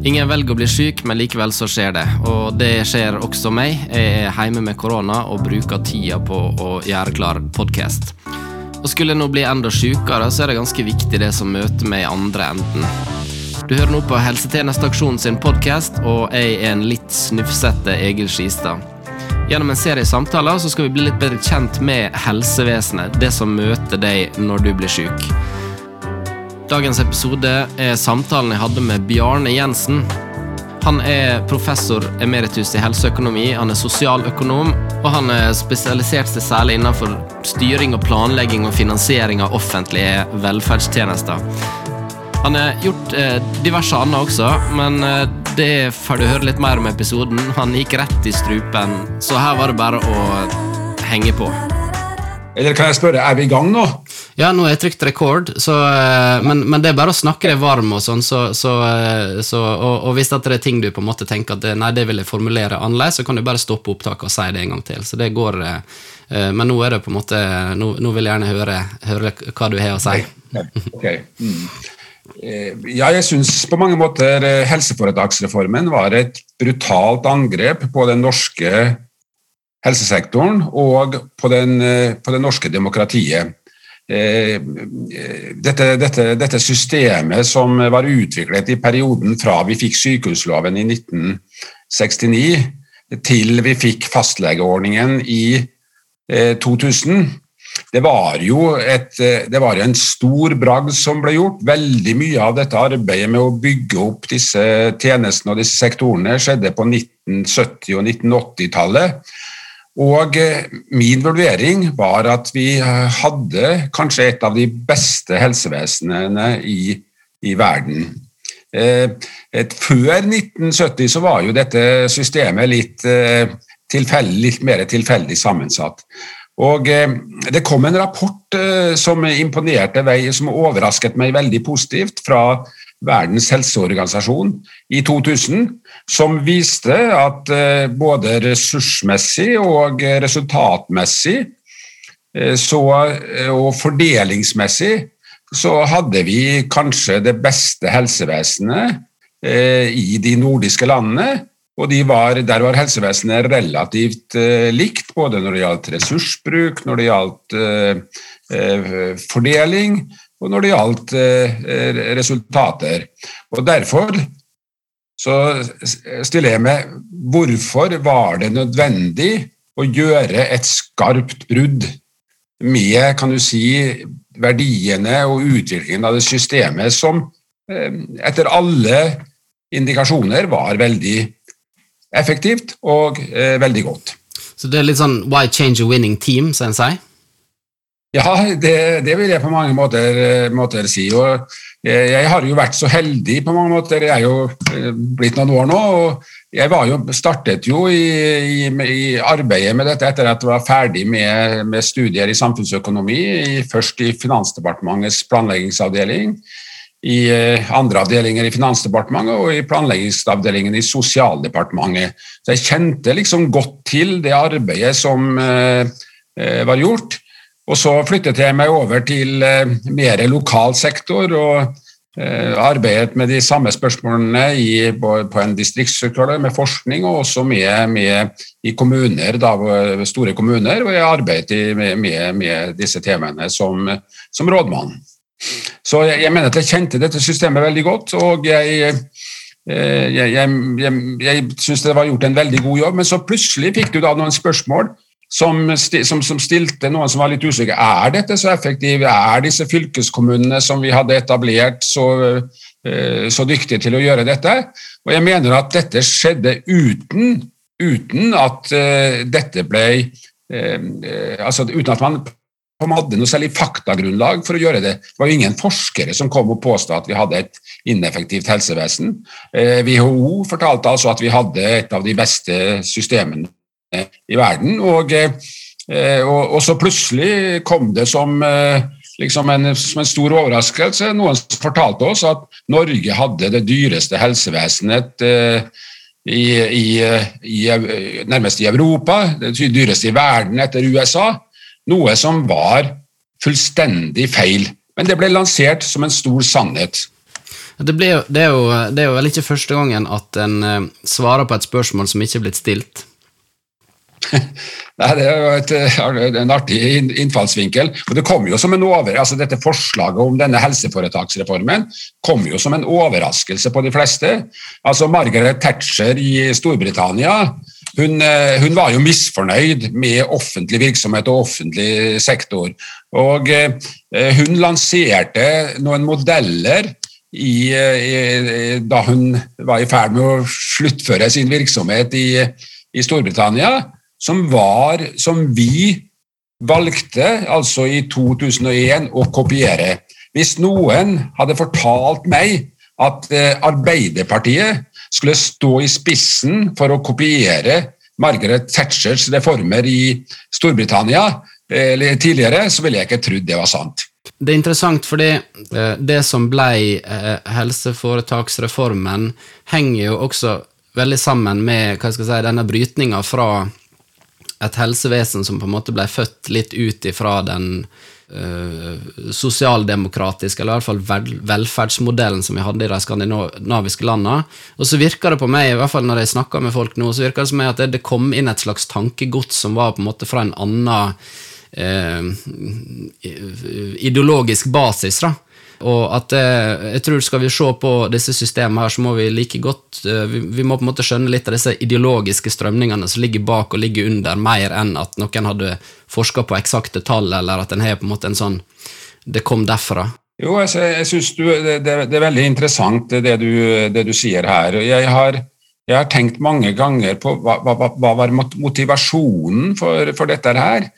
Ingen velger å bli syk, men likevel så skjer det. Og det skjer også meg. Jeg er hjemme med korona og bruker tida på å gjøre klar podcast. Og skulle jeg nå bli enda sykere, så er det ganske viktig det som møter meg i andre enden. Du hører nå på Helsetjenesteaksjonen sin podcast, og jeg er en litt snufsette Egil Skistad. Gjennom en serie samtaler så skal vi bli litt bedre kjent med helsevesenet, det som møter deg når du blir syk. Dagens episode er samtalen jeg hadde med Bjarne Jensen. Han er professor emeritus i helseøkonomi, han er sosialøkonom, og han er spesialisert seg særlig innenfor styring og planlegging og finansiering av offentlige velferdstjenester. Han har gjort diverse andre også, men det får du høre litt mer om episoden. Han gikk rett i strupen, så her var det bare å henge på. Eller kan jeg spørre, er vi i gang nå? Ja, nå har jeg trykt rekord, men det er bare å snakke deg varm og sånn, og hvis det er ting du på en måte tenker at nei, det vil jeg formulere annerledes, så kan du bare stoppe opptaket og si det en gang til. Så det går, men nå er det på en måte, nå vil jeg gjerne høre hva du har å si. Ok. Ja, jeg synes på mange måter helseforetaksreformen var et brutalt angrep på den norske helsesektoren og på det norske demokratiet. Dette systemet som var utviklet i perioden fra vi fikk sykehusloven i 1969 til vi fikk fastlegeordningen i 2000, det var jo en stor bragd som ble gjort. Veldig mye av dette arbeidet med å bygge opp disse tjenestene og disse sektorene skjedde på 1970- og 1980-tallet. Og min vurdering var at vi hadde kanskje et av de beste helsevesenene i verden. Før 1970 så var jo dette systemet litt mer tilfeldig sammensatt. Og det kom en rapport som imponerte meg, som overrasket meg veldig positivt fra Verdens helseorganisasjon i 2000, som viste at både ressursmessig og resultatmessig og fordelingsmessig så hadde vi kanskje det beste helsevesenet i de nordiske landene, og der var helsevesenet relativt likt, både når det gjaldt ressursbruk, når det gjaldt fordeling, og når det gjaldt resultater. Og derfor så stiller jeg meg, hvorfor var det nødvendig å gjøre et skarpt brudd med, kan du si, verdiene og utviklingen av det systemet som etter alle indikasjoner var veldig effektivt og veldig godt. Så det er litt sånn why change a winning team, som en sier? Ja, det vil jeg på mange måter si, og jeg har jo vært så heldig på mange måter, jeg er jo blitt noen år nå, og jeg startet jo i arbeidet med dette etter at jeg var ferdig med studier i samfunnsøkonomi, først i Finansdepartementets planleggingsavdeling, i andre avdelinger i Finansdepartementet og i planleggingsavdelingen i Sosialdepartementet. Så jeg kjente liksom godt til det arbeidet som var gjort, og så flyttet jeg meg over til mer lokal sektor og arbeidet med de samme spørsmålene på en distriktsstruktur med forskning og også med i kommuner, store kommuner, og jeg arbeidet med disse temaene som rådmann. Så jeg mener at jeg kjente dette systemet veldig godt, og jeg synes det var gjort en veldig god jobb, men så plutselig fikk du da noen spørsmål som stilte noen som var litt usikre. Er dette så effektivt? Er disse fylkeskommunene som vi hadde etablert så dyktige til å gjøre dette? Og jeg mener at dette skjedde uten at dette ble uten at man hadde noe særlig faktagrunnlag for å gjøre det. Det var jo ingen forskere som kom og påstod at vi hadde et ineffektivt helsevesen. WHO fortalte altså at vi hadde et av de beste systemene i verden, og så plutselig kom det som en stor overraskelse. Noen fortalte oss at Norge hadde det dyreste helsevesenet nærmest i Europa, det dyreste i verden etter USA, noe som var fullstendig feil. Men det ble lansert som en stor sannhet. Det er jo vel ikke første gangen at en svarer på et spørsmål som ikke er blitt stilt. Nei, det jo en artig innfallsvinkel, og det kom jo som en altså dette forslaget om denne helseforetaksreformen kom jo som en overraskelse på de fleste. Altså Margaret Thatcher i Storbritannia, hun var jo misfornøyd med offentlig virksomhet og offentlig sektor, og hun lanserte noen modeller da hun var i ferd med å sluttføre sin virksomhet i Storbritannia, som vi valgte, altså i 2001, å kopiere. Hvis noen hadde fortalt meg at Arbeiderpartiet skulle stå i spissen for å kopiere Margaret Thatchers reformer i Storbritannia eller tidligere, så ville jeg ikke trodd det var sant. Det er interessant, fordi det som ble helseforetaksreformen henger jo også veldig sammen med, hva skal jeg si, denne brytningen fra et helsevesen som på en måte ble født litt ut ifra den sosialdemokratiske, eller i hvert fall velferdsmodellen som vi hadde i de skandinaviske landene. Og så virker det på meg, i hvert fall når jeg snakker med folk nå, så virker det som at det kom inn et slags tankegods som var på en måte fra en annen ideologisk basis, da. Og at jeg tror skal vi se på disse systemene her, så må vi like godt vi må på en måte skjønne litt av disse ideologiske strømningene som ligger bak og ligger under, mer enn at noen hadde forsket på eksakte tall, eller at en har på en måte en sånn det kom derfra. Jo, jeg synes det er veldig interessant det du sier her. Jeg har tenkt mange ganger på hva var motivasjonen for dette her.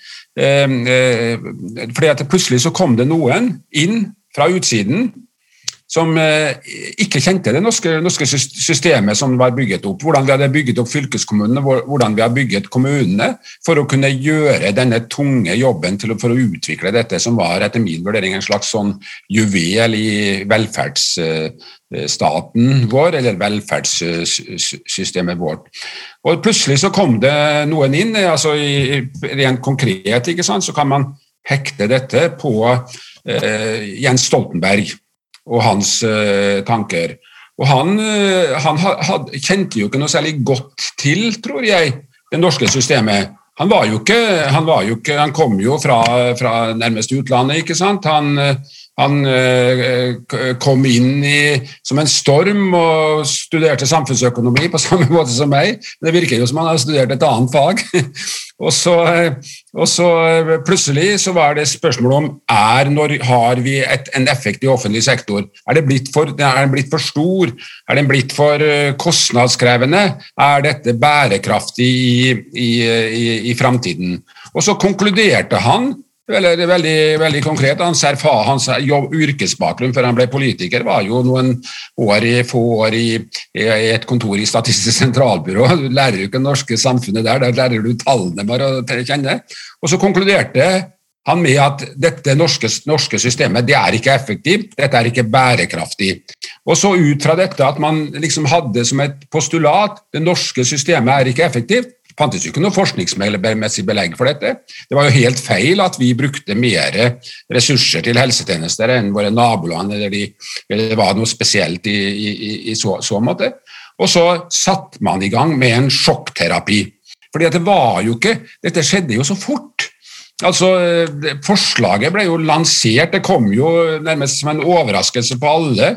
Fordi at plutselig så kom det noen inn fra utsiden, som ikke kjente det norske systemet som var bygget opp, hvordan vi hadde bygget opp fylkeskommunene, hvordan vi har bygget kommunene, for å kunne gjøre denne tunge jobben for å utvikle dette, som var etter min vurdering en slags sånn juvel i velferdsstaten vår, eller velferdssystemet vårt. Og plutselig så kom det noen inn, altså rent konkret, ikke sant, så kan man hekte dette på Jens Stoltenberg og hans tanker. Og han kjente jo ikke noe særlig godt til, tror jeg, det norske systemet. Han kom jo fra nærmest utlandet, ikke sant? Han kom inn som en storm og studerte samfunnsøkonomi på samme måte som meg. Det virker jo som han har studert et annet fag. Og så plutselig så var det spørsmål om har vi en effektiv offentlig sektor? Er den blitt for stor? Er den blitt for kostnadskrevende? Er dette bærekraftig i fremtiden? Og så konkluderte han, veldig konkret, hans yrkesbakgrunn før han ble politiker var jo få år i et kontor i Statistisk sentralbyrå. Du lærer jo ikke det norske samfunnet der lærer du tallene bare å kjenne. Og så konkluderte han med at dette norske systemet, det er ikke effektivt, dette er ikke bærekraftig. Og så ut fra dette at man liksom hadde som et postulat, det norske systemet er ikke effektivt, fantes jo ikke noe forskningsmessig belegg for dette. Det var jo helt feil at vi brukte mer ressurser til helsetjenester enn våre naboland, eller det var noe spesielt i så måte. Og så satt man i gang med en sjokkterapi. Fordi at dette skjedde jo så fort. Altså, forslaget ble jo lansert, det kom jo nærmest som en overraskelse på alle,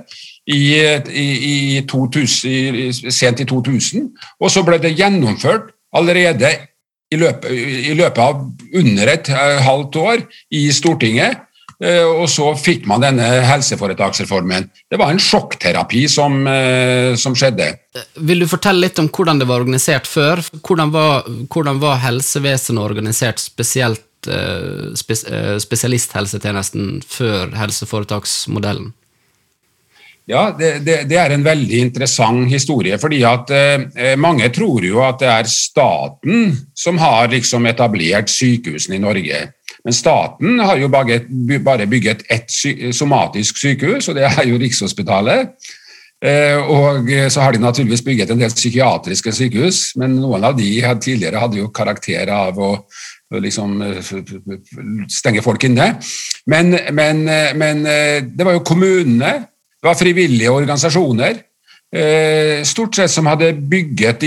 sent i 2000, og så ble det gjennomført allerede i løpet av under et halvt år i Stortinget, og så fikk man denne helseforetaksreformen. Det var en sjokkterapi som skjedde. Vil du fortelle litt om hvordan det var organisert før? Hvordan var helsevesenet organisert, spesielt spesialisthelsetjenesten før helseforetaksmodellen? Ja, det er en veldig interessant historie, fordi at mange tror jo at det er staten som har liksom etablert sykehusene i Norge. Men staten har jo bare bygget ett somatisk sykehus, og det er jo Rikshospitalet. Og så har de naturligvis bygget en del psykiatriske sykehus, men noen av de tidligere hadde jo karakter av å liksom stenge folk inne. Men det var jo kommunene, det det var frivillige organisasjoner, stort sett som hadde bygget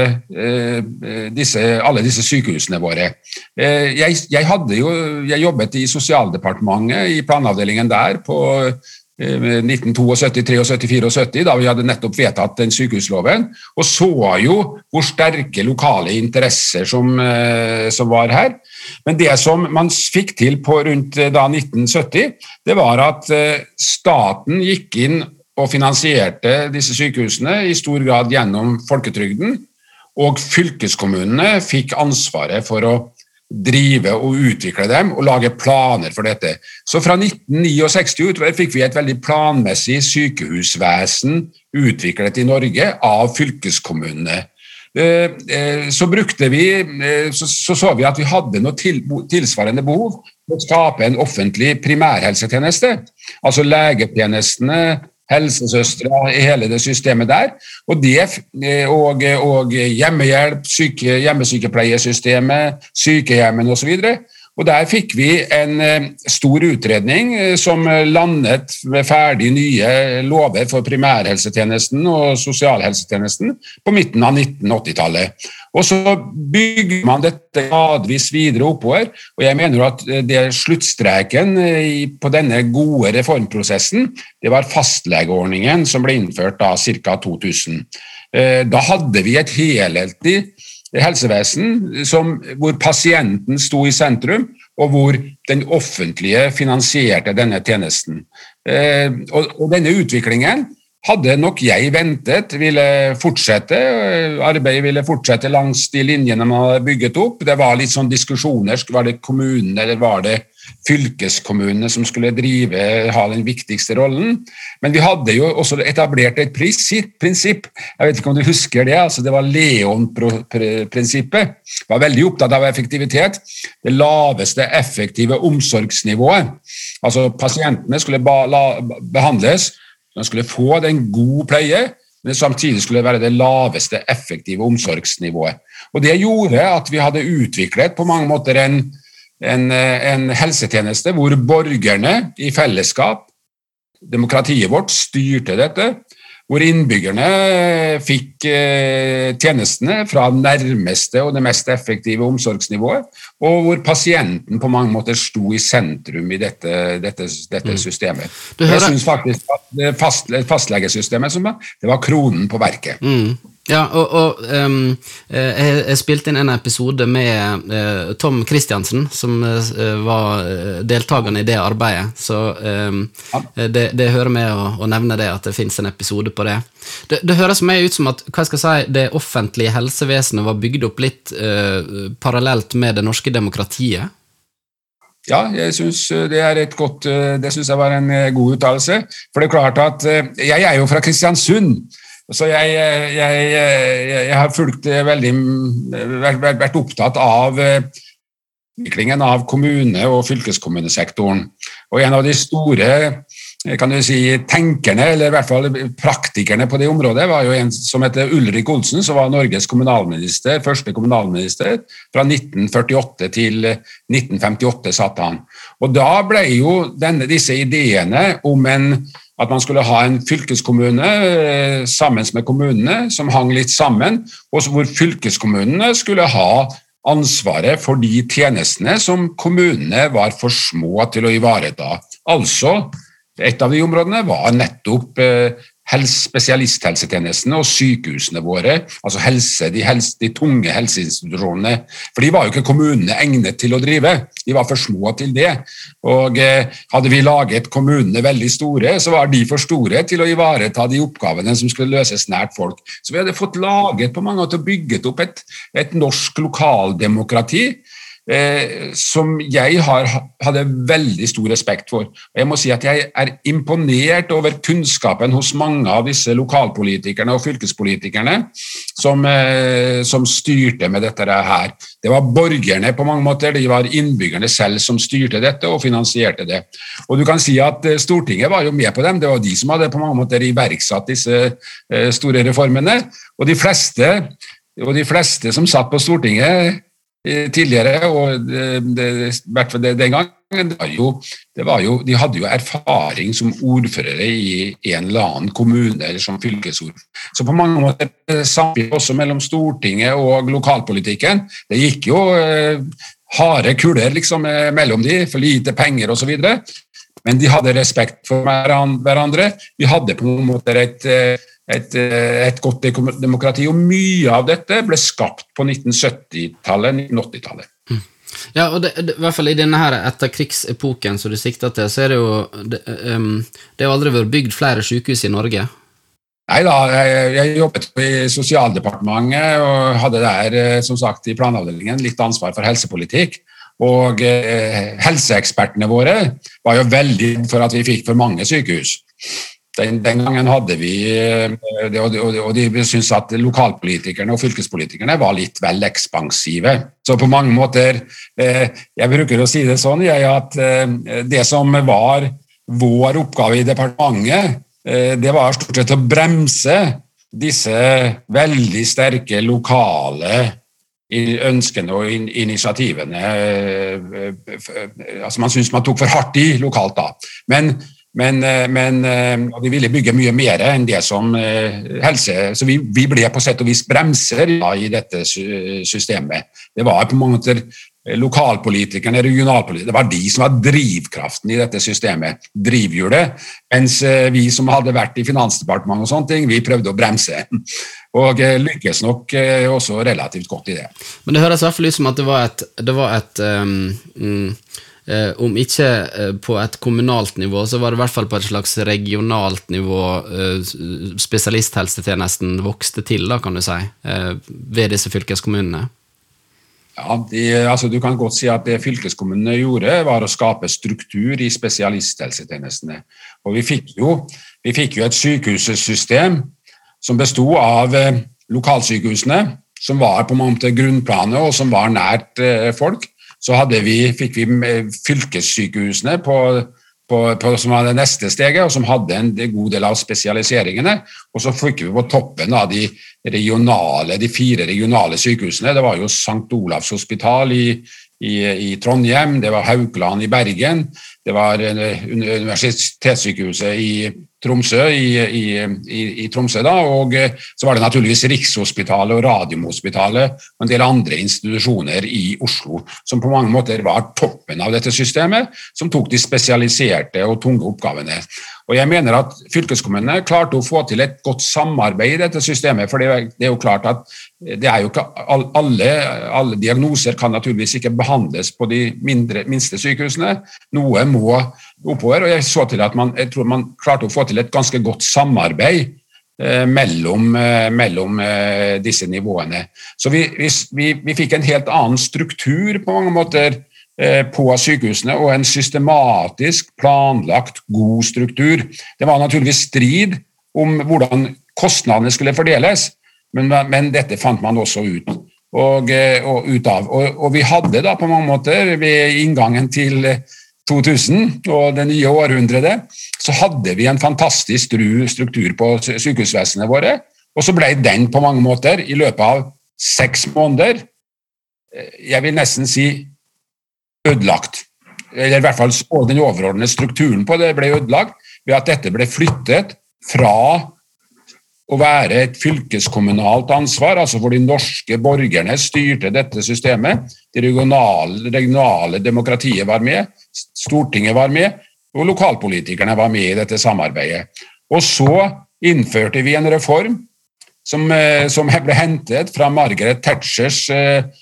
alle disse sykehusene våre. Jeg jobbet i Sosialdepartementet, i planavdelingen der, på 1972, 73, 74, da vi hadde nettopp vedtatt den sykehusloven, og så jo hvor sterke lokale interesser som var her. Men det som man fikk til på rundt da 1970, det var at staten gikk inn og finansierte disse sykehusene i stor grad gjennom folketrygden, og fylkeskommunene fikk ansvaret for å drive og utvikle dem og lage planer for dette. Så fra 1969 utover fikk vi et veldig planmessig sykehusvesen utviklet i Norge av fylkeskommunene. Så vi at vi hadde noe tilsvarende behov for å skape en offentlig primærhelsetjeneste, altså legetjenestene, helsesøstre i hele det systemet der, og hjemmehjelp, hjemmesykepleiesystemet, sykehjemmen og så videre. Og der fikk vi en stor utredning som landet med ferdig nye lover for primærhelsetjenesten og sosialhelsetjenesten på midten av 1980-tallet. Og så bygger man dette gradvis videre oppover, og jeg mener at det sluttstreken på denne gode reformprosessen, det var fastlegeordningen som ble innført da ca. 2000. Da hadde vi et helhetlig helsevesen hvor pasienten sto i sentrum, og hvor den offentlige finansierte denne tjenesten. Og denne utviklingen hadde nok jeg ventet ville fortsette, arbeidet ville fortsette langs de linjene man hadde bygget opp. Det var litt sånn diskusjoner, var det kommunene eller var det fylkeskommunene som skulle ha den viktigste rollen? Men vi hadde jo også etablert et prinsipp, jeg vet ikke om du husker det, altså det var Leon-prinsippet, var veldig opptatt av effektivitet, det laveste effektive omsorgsnivået, altså pasientene skulle behandles, de skulle få den gode pleie, men samtidig skulle det være det laveste effektive omsorgsnivået. Og det gjorde at vi hadde utviklet på mange måter en helsetjeneste hvor borgerne i fellesskap, demokratiet vårt, styrte dette, hvor innbyggerne fikk tjenestene fra nærmeste og det mest effektive omsorgsnivået, og hvor pasienten på mange måter sto i sentrum i dette systemet. Jeg synes faktisk at fastlegesystemet det var kronen på verket. Ja, og jeg spilte inn en episode med Tom Kristiansen, som var deltagende i det arbeidet, så det hører med å nevne det, at det finnes en episode på det. Det høres meg ut som at, hva skal jeg si, det offentlige helsevesenet var bygd opp litt parallelt med det norske demokratiet. Ja, jeg synes det synes jeg var en god uttalelse, for det klart at jeg jo fra Kristiansund, så jeg har vært opptatt av utviklingen av kommune- og fylkeskommunesektoren. Og en av de store, kan du si, tenkerne, eller i hvert fall praktikerne på det området, var jo en som heter Ulrik Olsen, som var Norges kommunalminister, første kommunalminister, fra 1948 til 1958 satt han. Og da ble jo disse ideene om at man skulle ha en fylkeskommune sammen med kommunene, som hang litt sammen, og hvor fylkeskommunene skulle ha ansvaret for de tjenestene som kommunene var for små til å ivareta. Altså, et av de områdene var nettopp spesialisthelsetjenestene og sykehusene våre, altså de tunge helseinstitusjonene, for de var jo ikke kommunene egnet til å drive, de var for små til det, og hadde vi laget kommunene veldig store, så var de for store til å ivareta de oppgavene som skulle løses nært folk. Så vi hadde fått laget på mange måter bygget opp et norsk lokaldemokrati, som jeg hadde veldig stor respekt for. Og jeg må si at jeg imponert over kunnskapen hos mange av disse lokalpolitikerne og fylkespolitikerne som styrte med dette her. Det var borgerne på mange måter, det var innbyggerne selv som styrte dette og finansierte det. Og du kan si at Stortinget var jo med på dem, det var de som hadde på mange måter iverksatt disse store reformene, og de fleste som satt på Stortinget tidligere, og hvert fall den gangen, de hadde jo erfaring som ordførere i en eller annen kommune, eller som fylkesord. Så på mange måter samtidig også mellom Stortinget og lokalpolitikken, det gikk jo harde kuler liksom mellom de, for lite penger og så videre, men de hadde respekt for hverandre. Vi hadde på noen måter et godt demokrati, og mye av dette ble skapt på 1970-tallet, 1980-tallet. Ja, og i hvert fall i denne her etterkrigsepoken som du sikter til, så det jo aldri vært bygd flere sykehus i Norge. Neida, jeg jobbet i Sosialdepartementet og hadde der, som sagt, i planavdelingen litt ansvar for helsepolitikk, og helseekspertene våre var jo veldig for at vi fikk for mange sykehus. Den gangen hadde vi, og de syntes at lokalpolitikerne og fylkespolitikerne var litt vel ekspansive. Så på mange måter, jeg bruker å si det sånn, at det som var vår oppgave i departementet, det var stort sett å bremse disse veldig sterke lokale ønskene og initiativene. Altså man synes man tok for hardt i lokalt da. Men de ville bygge mye mer enn det som helse, så vi ble på sett og vis bremser i dette systemet. Det var på mange måter lokalpolitikerne, regionalpolitikerne, det var de som var drivkraften i dette systemet, drivhjulet, mens vi som hadde vært i Finansdepartementet og sånne ting, vi prøvde å bremse, og lykkes nok også relativt godt i det. Men det høres i hvert fall ut som at det var et om ikke på et kommunalt nivå, så var det i hvert fall på et slags regionalt nivå spesialisthelsetjenesten vokste til, da, kan du si, ved disse fylkeskommunene. Ja, altså du kan godt si at det fylkeskommunene gjorde var å skape struktur i spesialisthelsetjenestene. Og vi fikk jo et sykehussystem som bestod av lokalsykehusene, som var på en måte grunnplanet og som var nært folk. Så fikk vi fylkessykehusene som var det neste steget, og som hadde en god del av spesialiseringene, og så fikk vi på toppen av de 4 regionale sykehusene. Det var jo Sankt Olavs hospital i Trondheim, det var Haukeland i Bergen, det var universitetssykehuset i Tromsø, i Tromsø da, og så var det naturligvis Rikshospitalet og Radiumhospitalet og en del andre institusjoner i Oslo, som på mange måter var toppen av dette systemet, som tok de spesialiserte og tunge oppgavene. Og jeg mener at fylkeskommunene klarte å få til et godt samarbeid i dette systemet, for det er jo klart at det er jo ikke alle diagnoser kan naturligvis ikke behandles på de minste sykehusene. Noe må oppover, og jeg tror man klarte å få til et ganske godt samarbeid mellom disse nivåene. Så vi fikk en helt annen struktur på mange måter på sykehusene, og en systematisk planlagt god struktur. Det var naturligvis strid om hvordan kostnadene skulle fordeles, men dette fant man også ut av. Og vi hadde da på mange måter ved inngangen til 2000 og det nye århundret, så hadde vi en fantastisk struktur på sykehusvesenene våre, og så ble den på mange måter i løpet av 6 måneder, jeg vil nesten si ødelagt, eller i hvert fall den overordnede strukturen på det ble ødelagt, ved at dette ble flyttet fra å være et fylkeskommunalt ansvar, altså hvor de norske borgerne styrte dette systemet, det regionale demokratiet var med, Stortinget var med, og lokalpolitikerne var med i dette samarbeidet. Og så innførte vi en reform som ble hentet fra Margaret Thatchers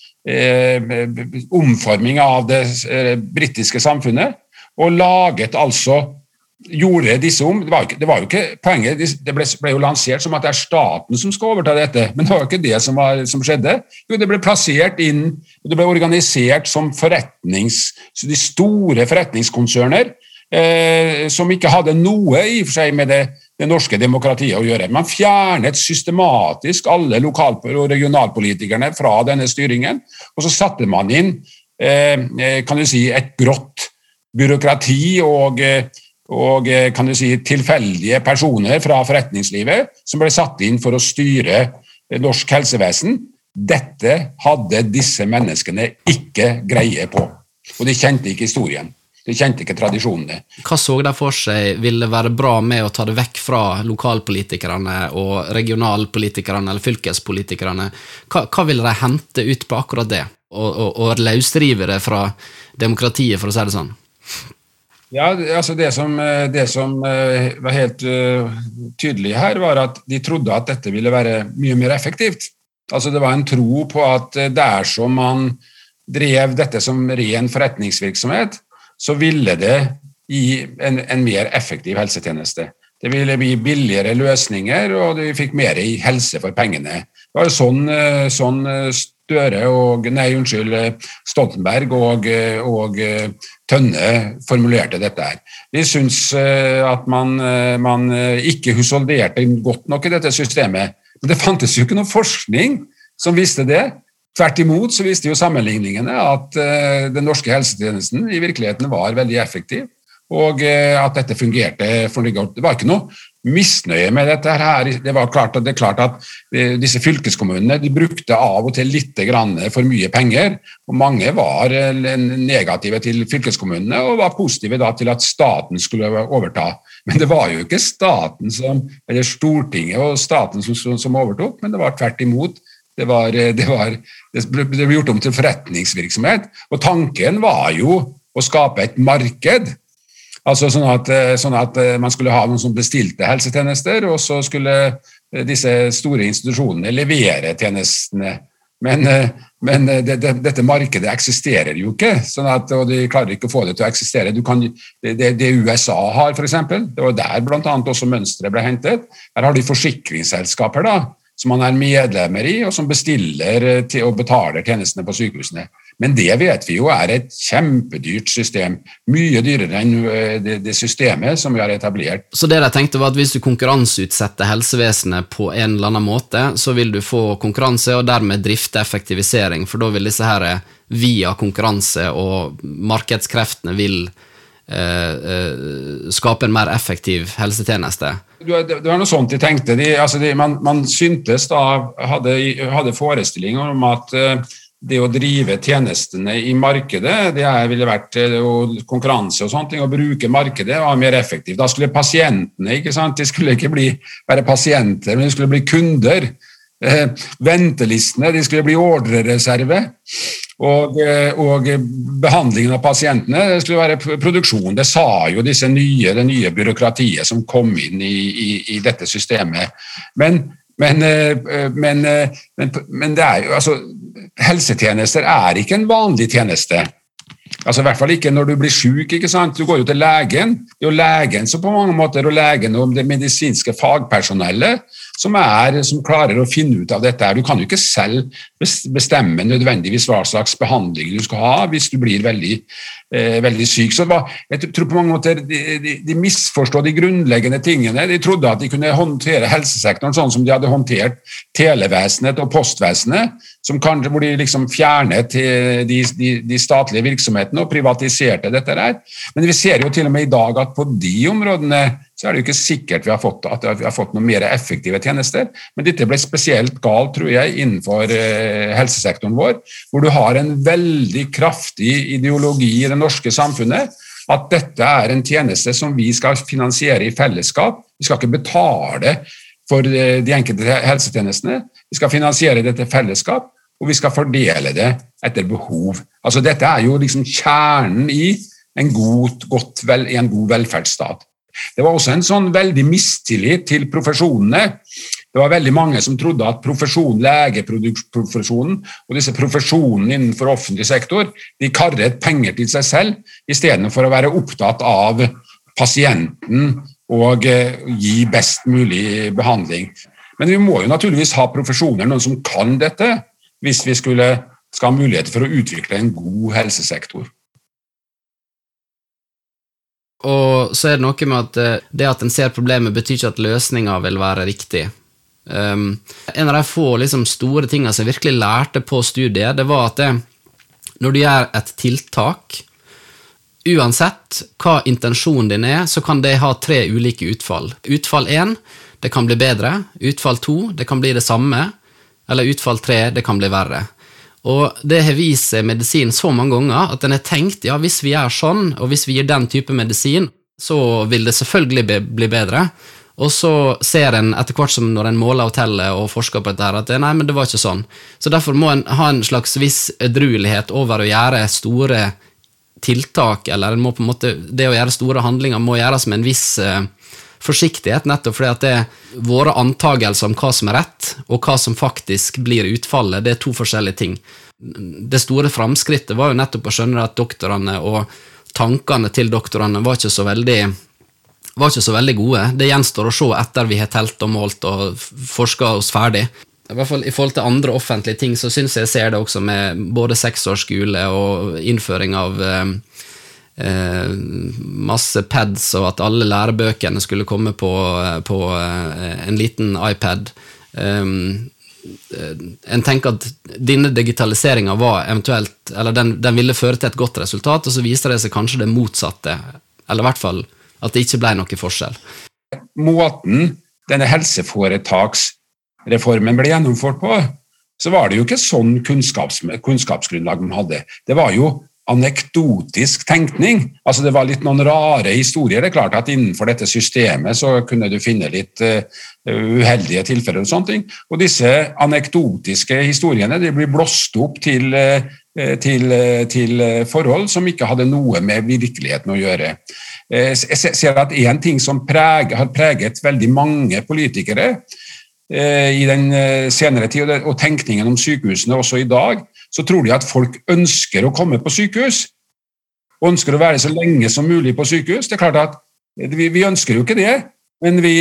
omforming av det britiske samfunnet, og gjorde disse om. Det var jo ikke poenget, det ble jo lansert som at det er staten som skal overta dette, men det var jo ikke det som skjedde. Jo, det ble plassert inn, og det ble organisert som de store forretningskonserner, som ikke hadde noe i og for seg med det norske demokratiet å gjøre. Man fjernet systematisk alle lokal- og regionalpolitikerne fra denne styringen, og så satte man inn, kan du si, et grått byråkrati og kan du si, tilfeldige personer fra forretningslivet som ble satt inn for å styre norsk helsevesen. dette hadde disse menneskene ikke greie på. Og de kjente ikke historien. De kjente ikke tradisjonene. Hva så de for seg ville være bra med å ta det vekk fra lokalpolitikerne og regionalpolitikerne eller fylkespolitikerne? Hva ville de hente ut på akkurat det? Og løsrive det fra demokratiet, for å si det sånn? Ja, altså det som var helt tydelig her, var at de trodde at dette ville være mye mer effektivt. Altså det var en tro på at dersom man drev dette som ren forretningsvirksomhet, så ville det gi en mer effektiv helsetjeneste. Det ville bli billigere løsninger, og vi fikk mer i helse for pengene. Det var jo sånn Stoltenberg og Tønne formulerte dette her. Vi synes at man ikke husholderte godt nok i dette systemet. Men det fantes jo ikke noe forskning som visste det. Tvert imot så viste jo sammenligningene at den norske helsetjenesten i virkeligheten var veldig effektiv, og at dette fungerte for det godt. Det var ikke noe misnøye med dette her. Det er klart at disse fylkeskommunene de brukte av og til litt for mye penger, og mange var negative til fylkeskommunene og var positive da til at staten skulle overta. Men det var jo ikke staten eller Stortinget og staten som overtok, men det var tvert imot. Det ble gjort om til forretningsvirksomhet, og tanken var jo å skape et marked, altså sånn at man skulle ha noen som bestilte helsetjenester, og så skulle disse store institusjonene levere tjenestene. Men dette markedet eksisterer jo ikke, og de klarer ikke å få det til å eksistere. Det USA har for eksempel, det var der blant annet også mønstret ble hentet. Her har de forsikringsselskaper da, som man medlemmer i, og som bestiller og betaler tjenestene på sykehusene. Men det vet vi jo et kjempedyrt system, mye dyrere enn det systemet som vi har etablert. Så det de tenkte var at hvis du konkurranseutsetter helsevesenet på en eller annen måte, så vil du få konkurranse og dermed drifte effektivisering, for da vil disse her via konkurranse og markedskreftene vil skape en mer effektiv helsetjeneste. Det var noe sånt de tenkte. Man syntes da, hadde forestillinger om at det å drive tjenestene i markedet, det ville vært konkurranse og sånt, å bruke markedet var mer effektivt. Da skulle pasientene, ikke sant? De skulle ikke være pasienter, men de skulle bli kunder. Ventelistene, de skulle bli ordrereserve, og behandlingen av pasientene det skulle være produksjon. Det sa jo det nye byråkratiet som kom inn i dette systemet. Men det jo, altså, helsetjenester ikke en vanlig tjeneste. Altså i hvert fall ikke når du blir syk, ikke sant? Du går jo til legen. Det jo legen som på mange måter, og legen og det medisinske fagpersonellet som klarer å finne ut av dette. Du kan jo ikke selv bestemme nødvendigvis hva slags behandling du skal ha hvis du blir veldig syk. Så jeg tror på mange måter de misforstår de grunnleggende tingene. De trodde at de kunne håndtere helsesektoren sånn som de hadde håndtert televesenet og postvesenet, hvor de liksom fjernet de statlige virksomhetene og privatiserte dette der. Men vi ser jo til og med i dag at på de områdene så det jo ikke sikkert vi har fått noe mer effektive tjenester, men dette ble spesielt galt, tror jeg, innenfor helsesektoren vår, hvor du har en veldig kraftig ideologi i det norske samfunnet, at dette en tjeneste som vi skal finansiere i fellesskap. Vi skal ikke betale for de enkelte helsetjenestene, vi skal finansiere dette fellesskap, og vi skal fordele det etter behov. Altså dette jo liksom kjernen i en god velferdsstat. Det var også en sånn veldig mistillit til profesjonene. Det var veldig mange som trodde at legeprofesjonen og disse profesjonene innenfor offentlig sektor, de karret penger til seg selv, i stedet for å være opptatt av pasienten og gi best mulig behandling. Men vi må jo naturligvis ha profesjoner, noen som kan dette, hvis vi skal ha mulighet for å utvikle en god helsesektor. Og så det noe med at det at en ser problemet betyr ikke at løsningen vil være riktig. En av de få store tingene som jeg virkelig lærte på studiet, det var at når du gjør et tiltak, uansett hva intensjonen din så kan det ha 3 ulike utfall. Utfall 1, det kan bli bedre. Utfall 2, det kan bli det samme. eller utfall 3, det kan bli verre. Og det har vist seg medisin så mange ganger at den har tenkt, ja, hvis vi gjør sånn, og hvis vi gir den type medisin, så vil det selvfølgelig bli bedre. Og så ser en etter hvert som når en måler og teller og forsker på dette her, at nei, men det var ikke sånn. Så derfor må en ha en slags viss edruelighet over å gjøre store tiltak, eller en må på en måte, det å gjøre store handlinger må gjøres med en viss forsiktighet, nettopp fordi at det våre antagelser om hva som rett, og hva som faktisk blir utfallet, det to forskjellige ting. Det store framskrittet var jo nettopp å skjønne at doktorene og tankene til doktorene var ikke så veldig gode. Det gjenstår å se etter vi har telt og målt og forsket oss ferdig. I hvert fall i forhold til andre offentlige ting, så synes jeg ser det også med både 6-årsskole og innføring av masse pads, og at alle lærebøkene skulle komme på en liten iPad. En tenker at denne digitaliseringen var eventuelt, eller den ville føre til et godt resultat, og så viser det seg kanskje det motsatte, eller i hvert fall at det ikke ble noe forskjell. Måten denne helseforetaksreformen ble gjennomført på, så var det jo ikke sånn kunnskapsgrunnlag man hadde. Det var jo anekdotisk tenkning. Altså det var litt noen rare historier. Det er klart at innenfor dette systemet så kunne du finne litt uheldige tilfeller og sånne ting. Og disse anekdotiske historiene, de blir blåst opp til forhold som ikke hadde noe med virkeligheten å gjøre. Jeg ser at en ting som har preget veldig mange politikere i den senere tid, og tenkningen om sykehusene også i dag, så tror de at folk ønsker å komme på sykehus, og ønsker å være så lenge som mulig på sykehus. Det er klart at vi ønsker jo ikke det, men vi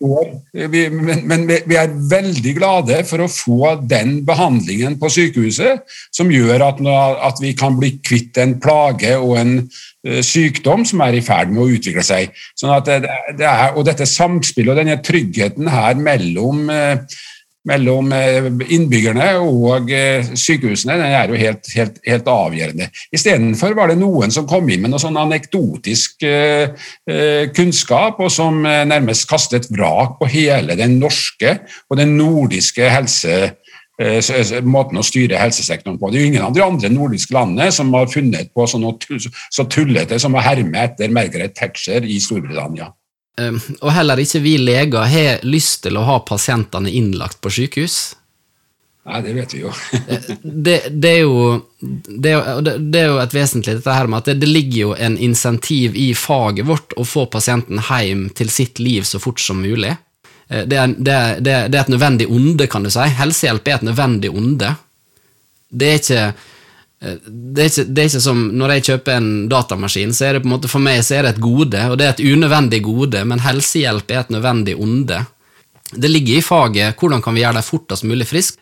er veldig glade for å få den behandlingen på sykehuset som gjør at vi kan bli kvitt en plage og en sykdom som er i ferd med å utvikle seg. Sånn at og dette samspillet og denne tryggheten her mellom innbyggerne og sykehusene, den er jo helt avgjørende. I stedet for var det noen som kom inn med noe sånn anekdotisk kunnskap, og som nærmest kastet vrak på hele den norske og den nordiske måten å styre helsesektoren på. Det er jo ingen av de andre nordiske landene som har funnet på så tullete som å herme etter Margaret Thatcher i Storbritannia. Og heller ikke vi leger har lyst til å ha pasientene innlagt på sykehus. Nei, det vet vi jo. det er jo et vesentlig dette her med at det ligger jo en insentiv i faget vårt å få pasienten hjem til sitt liv så fort som mulig. Det er et nødvendig onde, kan du si. Helsehjelp er et nødvendig onde. Det er ikke som når jeg kjøper en datamaskin, så er det på en måte, for meg så er det et gode, og det er et unødvendig gode, men helsehjelp er et nødvendig onde. Det ligger i faget, hvordan kan vi gjøre deg fortest mulig frisk,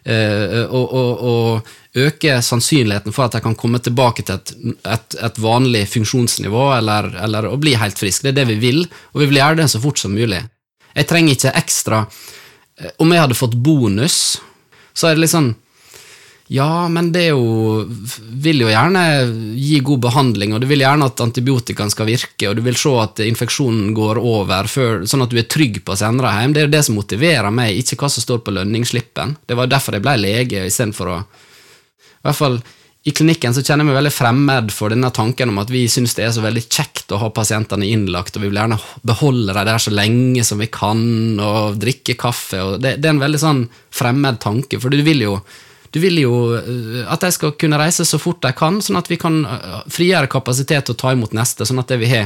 og øke sannsynligheten for at jeg kan komme tilbake til et vanlig funksjonsnivå, eller å bli helt frisk. Det er det vi vil, og vi vil gjøre det så fort som mulig. Jeg trenger ikke ekstra, om jeg hadde fått bonus, så er det litt sånn, ja, men det vil jo gjerne gi god behandling, og du vil gjerne at antibiotikaen skal virke, og du vil se at infeksjonen går over, sånn at du er trygg på å sende deg hjem. Det er det som motiverer meg, ikke hva som står på lønningsslippen. Det var derfor jeg ble lege, i stedet for å... I hvert fall, i klinikken så kjenner jeg meg veldig fremmed for denne tanken om at vi synes det er så veldig kjekt å ha pasientene innlagt, og vi vil gjerne beholde dem der så lenge som vi kan, og drikke kaffe, og det er en veldig sånn fremmed tanke, for du vil jo at jeg skal kunne reise så fort jeg kan, sånn at vi kan frigjøre kapasitet til å ta imot neste, sånn at det vi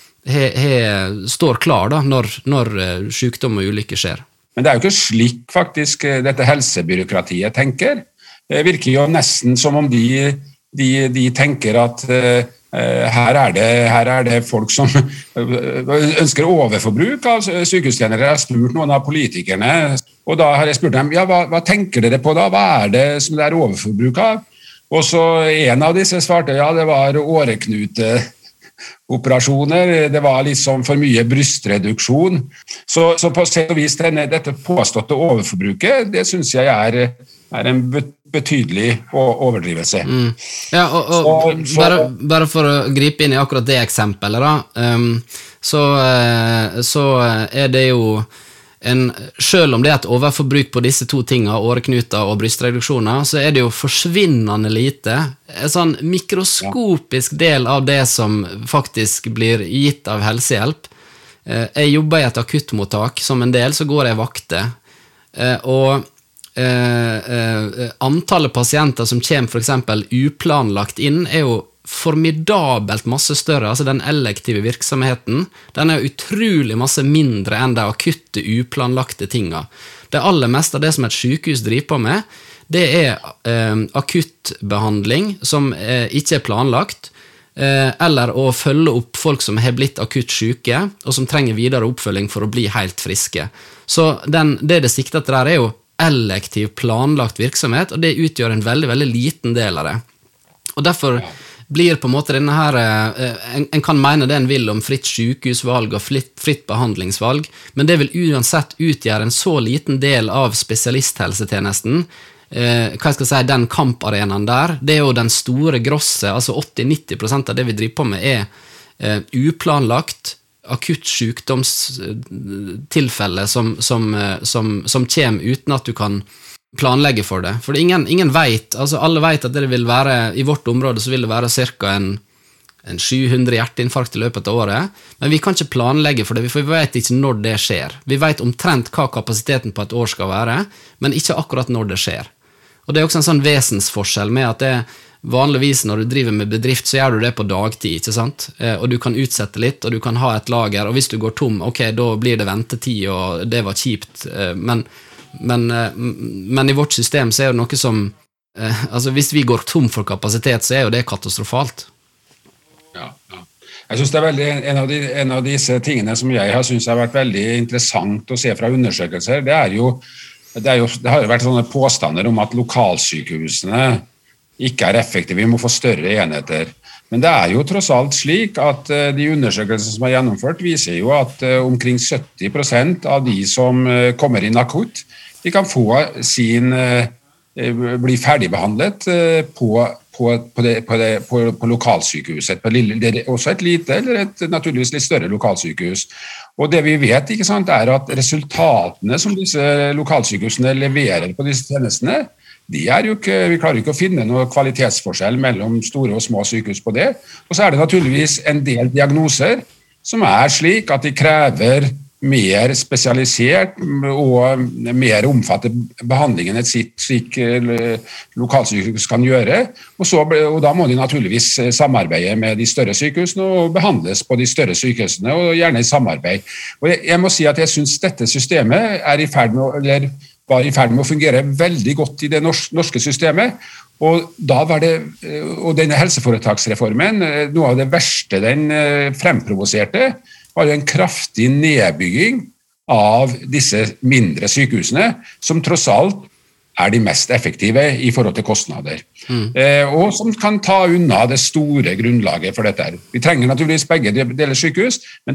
står klar da, når sykdom og ulykke skjer. Men det er jo ikke slik faktisk dette helsebyråkratiet tenker. Det virker jo nesten som om de tenker at her er det folk som ønsker overforbruk av sykehustjenere. Jeg har spurt noen av politikerne, og da har jeg spurt dem, ja, hva tenker dere på da? Hva er det som det er overforbruk av? Og så en av disse svarte, ja, det var åreknuteoperasjoner, det var liksom for mye brystreduksjon. Så på sett og vis dette påståtte overforbruket, det synes jeg er en betydelig overdrivelse. Ja, og bare for å gripe inn i akkurat det eksempelet da, så er det jo selv om det et overforbruk på disse to tingene, åreknuter og brystreduksjoner, så det jo forsvinnende lite. En sånn mikroskopisk del av det som faktisk blir gitt av helsehjelp. Jeg jobber i et akuttmottak, som en del så går jeg vakter. Og antallet pasienter som kommer for eksempel uplanlagt inn, jo formidabelt masse større, altså den elektive virksomheten, den utrolig masse mindre enn de akutte, uplanlagte tinga. Det aller meste av det som et sykehus driver på med, det akuttbehandling som ikke planlagt, eller å følge opp folk som har blitt akutt syke, og som trenger videre oppfølging for å bli helt friske. Så det sikter til der jo elektiv planlagt virksomhet, og det utgjør en veldig, veldig liten del av det. Og derfor blir på en måte denne her, en kan mene det en vil om fritt sykehusvalg og fritt behandlingsvalg, men det vil uansett utgjøre en så liten del av spesialisthelsetjenesten, hva skal jeg si, den kamparenaen der, det jo den store grosse, altså 80-90% av det vi driver på med uplanlagt, akutt sykdomstilfelle som kommer uten at du kan planlegge for det. For ingen vet, altså alle vet at det vil være, i vårt område så vil det være cirka en 700 hjerteinfarkt i løpet av året, men vi kan ikke planlegge for det, for vi vet ikke når det skjer. Vi vet omtrent hva kapasiteten på et år skal være, men ikke akkurat når det skjer. Og det også en sånn vesensforskjell med at det vanligvis når du driver med bedrift, så gjør du det på dagtid, ikke sant? Og du kan utsette litt, og du kan ha et lager, og hvis du går tom, ok, da blir det ventetid, og det var kjipt, men i vårt system så det noe som altså hvis vi går tom for kapasitet så jo det katastrofalt. Ja. Jeg synes det veldig en av disse tingene som jeg har synes har vært veldig interessant å se fra undersøkelser, det har jo vært sånne påstander om at lokalsykehusene ikke effektive, vi må få større enheter. Men det jo tross alt slik at de undersøkelser som gjennomført viser jo at omkring 70% av de som kommer inn akutt, de kan få bli ferdigbehandlet på lokalsykehuset. Det også et lite eller et naturligvis litt større lokalsykehus. Og det vi vet, ikke sant, at resultatene som disse lokalsykehusene leverer på disse tjenestene, vi klarer ikke å finne noe kvalitetsforskjell mellom store og små sykehus på det. Og så det naturligvis en del diagnoser som slik at de krever mer spesialisert og mer omfattende behandling enn et slik lokalsykehus kan gjøre. Og da må de naturligvis samarbeide med de større sykehusene og behandles på de større sykehusene, og gjerne i samarbeid. Og jeg må si at jeg synes dette systemet var i ferd med å fungere veldig godt i det norske systemet, og da var det, og denne helseforetaksreformen, noe av det verste den fremprovoserte, var jo en kraftig nedbygging av disse mindre sykehusene, som tross alt de mest effektive i forhold til kostnader. Og som kan ta unna det store grunnlaget for dette. Vi trenger naturligvis begge deler sykehus, men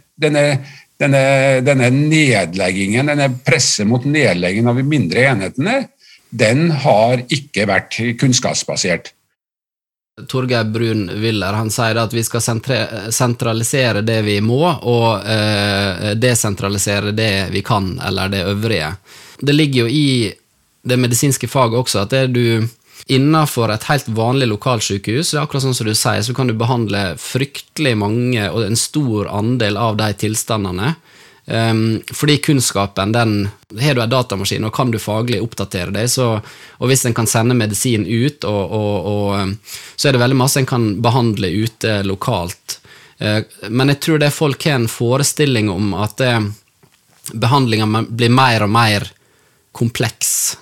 denne nedleggingen, denne presset mot nedleggingen av de mindre enhetene, den har ikke vært kunnskapsbasert. Torgeir Brun-Willer, han sier at vi skal sentralisere det vi må, og desentralisere det vi kan, eller det øvrige. Det ligger jo i det medisinske faget også, at du innenfor et helt vanlig lokalsykehus, akkurat sånn som du sier, så kan du behandle fryktelig mange, og en stor andel av de tilstandene, fordi kunnskapen, har du en datamaskin, og kan du faglig oppdatere det, og hvis en kan sende medisin ut, så det veldig masse en kan behandle ute lokalt. Men jeg tror det folk har en forestilling om at behandlingen blir mer og mer kompleks.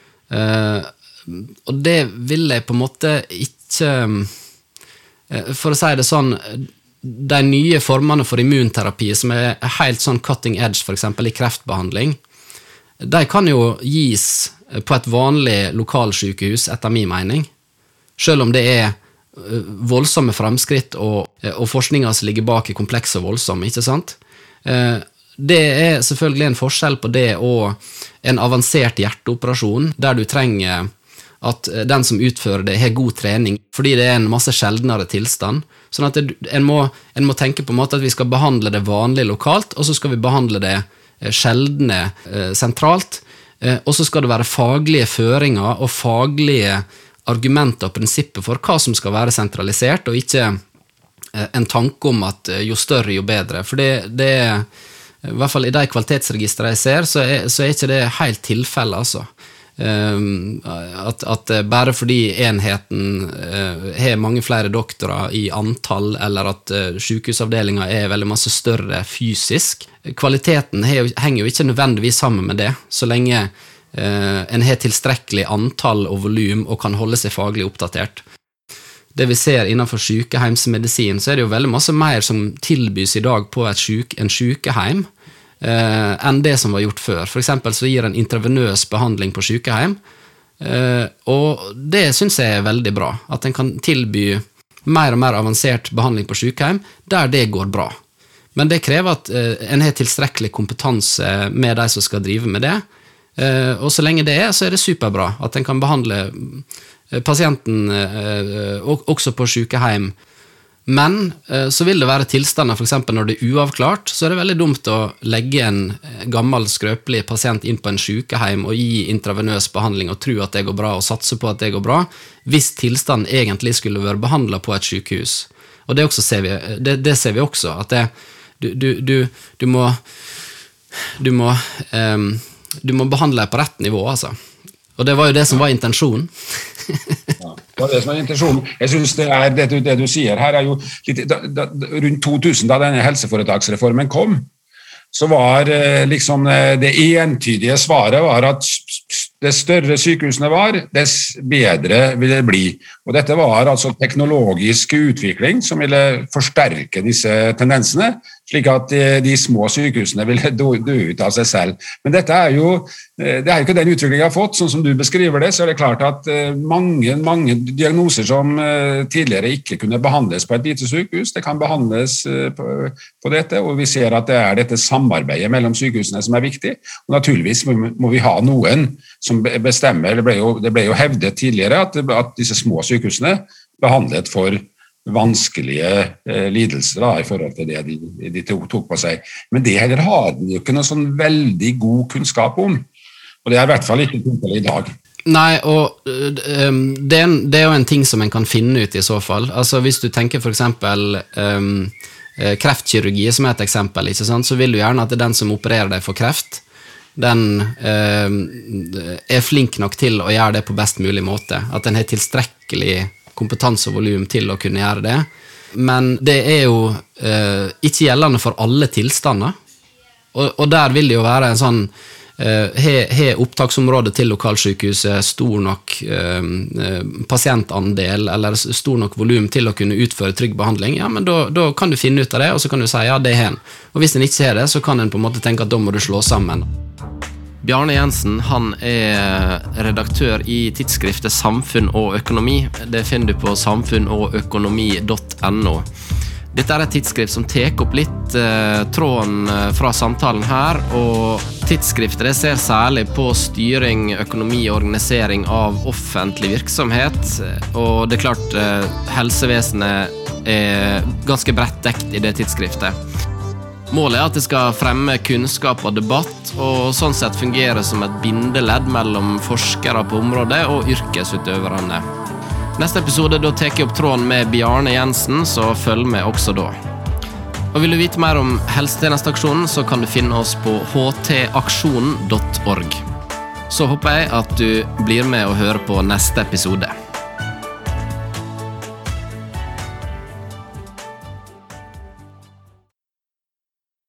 Og det vil jeg på en måte ikke, for å si det sånn, de nye formene for immunterapi som helt sånn cutting edge, for eksempel i kreftbehandling, de kan jo gis på et vanlig lokalsykehus etter min mening, selv om det voldsomme fremskritt og forskningen som ligger bak kompleks og voldsom, ikke sant? Det selvfølgelig en forskjell på det og en avansert hjerteoperasjon, der du trenger at den som utfører det har god trening, fordi det en masse sjeldnere tilstand. Sånn at en må tenke på en måte at vi skal behandle det vanlig lokalt, og så skal vi behandle det sjeldne sentralt, og så skal det være faglige føringer og faglige argumenter og prinsipper for hva som skal være sentralisert, og ikke en tanke om at jo større, jo bedre. For det i hvert fall i de kvalitetsregistre jeg ser, så er ikke det helt tilfelle, altså. At bare fordi enheten har mange flere doktorer i antall, eller at sykehusavdelingen er veldig masse større fysisk, kvaliteten henger jo ikke nødvendigvis sammen med det, så lenge en har tilstrekkelig antall og volum og kan holde seg faglig oppdatert. Det vi ser innenfor sykehjemsmedisin, så er det jo veldig masse mer som tilbys i dag på en sykehjem enn det som var gjort før. For eksempel så gir en intravenøs behandling på sykehjem, og det synes jeg er veldig bra, at en kan tilby mer og mer avansert behandling på sykehjem, der det går bra. Men det krever at en har tilstrekkelig kompetanse med de som skal drive med det, og så lenge det så er det superbra at en kan behandle pasienten også på sykehjem. Men så vil det være tilstander, for eksempel når det er uavklart, så er det veldig dumt å legge en gammel skrøpelig pasient inn på en sykehjem og gi intravenøs behandling og tro at det går bra og satse på at det går bra, hvis tilstanden egentlig skulle være behandlet på et sykehus. Og det ser vi også, at du må behandle det på rett nivå, altså. Og det var jo det som var intensjonen. Ja, det var det som var intensjonen. Jeg synes det du sier her jo litt, rundt 2000 da denne helseforetaksreformen kom, så var liksom det entydige svaret var at dess større sykehusene var, dess bedre ville det bli. Og dette var altså teknologisk utvikling som ville forsterke disse tendensene, slik at de små sykehusene ville dø ut av seg selv. Men det er jo ikke den utviklingen jeg har fått, sånn som du beskriver det, så er det klart at mange diagnoser som tidligere ikke kunne behandles på et lite sykehus, det kan behandles på dette, og vi ser at det er dette samarbeidet mellom sykehusene som er viktig, og naturligvis må vi ha noen som bestemmer, det ble jo hevdet tidligere at disse små sykehusene behandlet for vanskelige lidelser da, i forhold til det de tok på seg. Men det heller har de jo ikke noe sånn veldig god kunnskap om, og det er i hvert fall ikke tilfellet i dag. Nei, og det er jo en ting som en kan finne ut i så fall. Altså hvis du tenker for eksempel kreftkirurgi som er et eksempel, ikke sant? Så vil du gjerne at det er den som opererer deg for kreft, den er flink nok til å gjøre det på best mulig måte, at den har tilstrekkelig kompetanse og volum til å kunne gjøre det. Men det er jo ikke gjeldende for alle tilstander. Og der vil det jo være en sånn har opptaksområdet til lokalsykehuset stor nok pasientandel eller stor nok volum til å kunne utføre trygg behandling, ja, men da kan du finne ut av det, og så kan du si ja, det har en. Og hvis en ikke har det, så kan en på en måte tenke at da må du slå sammen. Bjarne Jensen, han er redaktør i tidsskriftet Samfunn og økonomi. Det finner du på samfunnogøkonomi.no. Dette er et tidsskrift som tar opp litt tråden fra samtalen her, og tidsskriftet det ser særlig på styring, økonomi og organisering av offentlig virksomhet, og det er klart helsevesenet er ganske bredt dekt i det tidsskriftet. Målet er at det skal fremme kunnskap og debatt, og sånn sett fungere som et bindeledd mellom forskere på området og yrkesutøverne. Neste episode da tar jeg opp tråden med Bjarne Jensen, så følg med også da. Og vil du vite mer om Helsetjenesteaksjonen, så kan du finne oss på htaksjonen.org. Så håper jeg at du blir med og hører på neste episode.